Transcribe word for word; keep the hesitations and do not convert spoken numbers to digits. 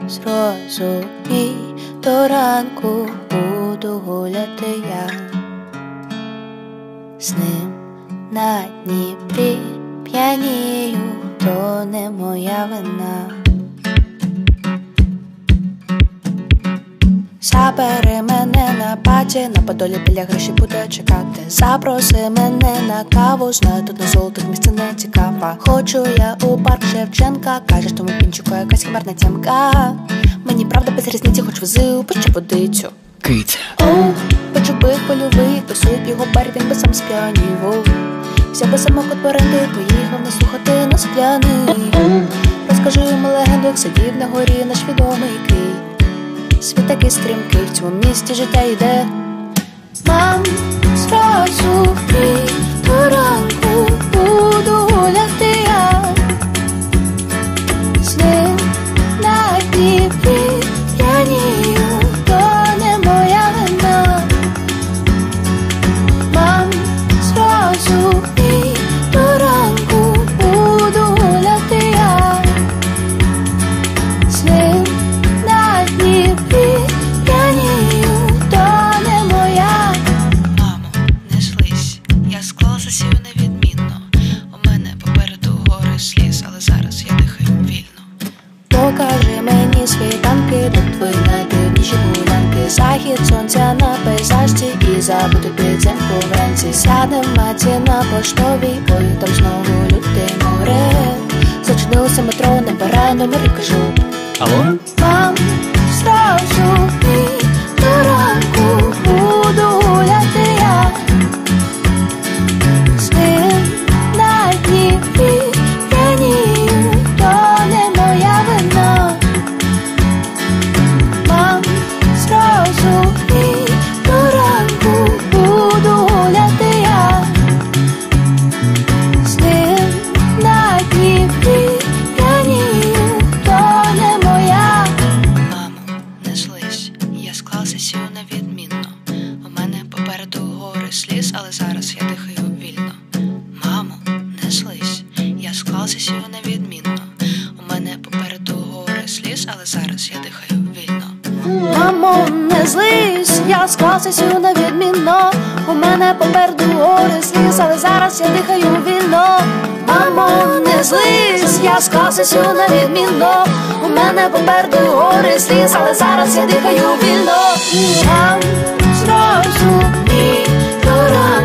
зрозумій, до ранку буду гуляти я з ним на Дніпрі, п'янію, то не моя вина. Забери мене на паті, на Подолі біля гроші буде чекати. Запроси мене на каву, знаю, тут на золотих місце не цікава. Хочу я у парк Шевченка, кажеш тому пінчику якась химерна тямка. Мені правда без різниці, хоч вези у печу водицю. Киця. Оу, печу бик польовий, тусують його бар, він би сам сп'янів. Взяв би самокат в оренди, поїхав не слухати нас п'яний. Розкажи йому легенду, як сидів на горі наш відомий Кий. Світ такий стрімкий, в цьому місті життя йде. Мам, зразу ти, до ранку буду гуляти я з ним на Дніпрі, п'янію, то не моя вина. Мам, зразу ти, до ранку буду гуляти я з ним на Дніпрі, п'янію, то не моя. Мамо, не злись, я склалася сію невідмінно. У мене попереду гори сліз, але зараз я дихаю вільно. Покажи мені світанки, тут твої найдивніші гулянки. Захід сонця на пейзажці і забути підземку вранці. Сядем маті на поштовій, ой, там знову люте море. Зачинилося метро, набирай номер і кажу: Алло? мам, зразу ти, до ранку буду гуляти я з ним на Дніпрі, п'янію, то не моя вина. Мам, зразу ти, до ранку буду гуляти я з ним на Дніпрі, п'янію, то не моя. Мамо, не злись, я склалася сію невідмінно. У мене попереду гори сліз, але зараз я дихаю вільно. Мамо, не злись, я склалася сію невідмінно. У мене попереду гори сліз, але зараз я дихаю вільно. Мамо, не злись, я склався сю невідмінно. У мене попереду гори сліз, але зараз я дихаю вільно. Мамо, не злись, я склався сю невідмінно. У мене попереду гори сліз, але зараз я дихаю вільно. Мам, зразу ні, до ранку